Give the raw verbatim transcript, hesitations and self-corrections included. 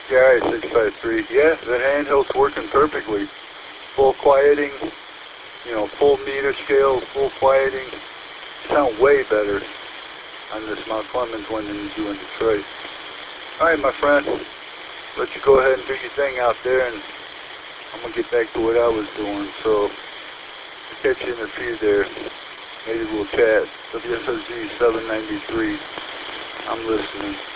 Yeah, six five three. Yeah, the handheld's working perfectly. Full quieting, you know, full meter scale, full quieting. Sound way better on this Mount Clemens one than you do in Detroit. Alright, my friend. Let you go ahead and do your thing out there, and I'm going to get back to what I was doing. So, I'll catch you in a few there. Maybe we'll chat. W S O Z seven ninety-three. I'm listening.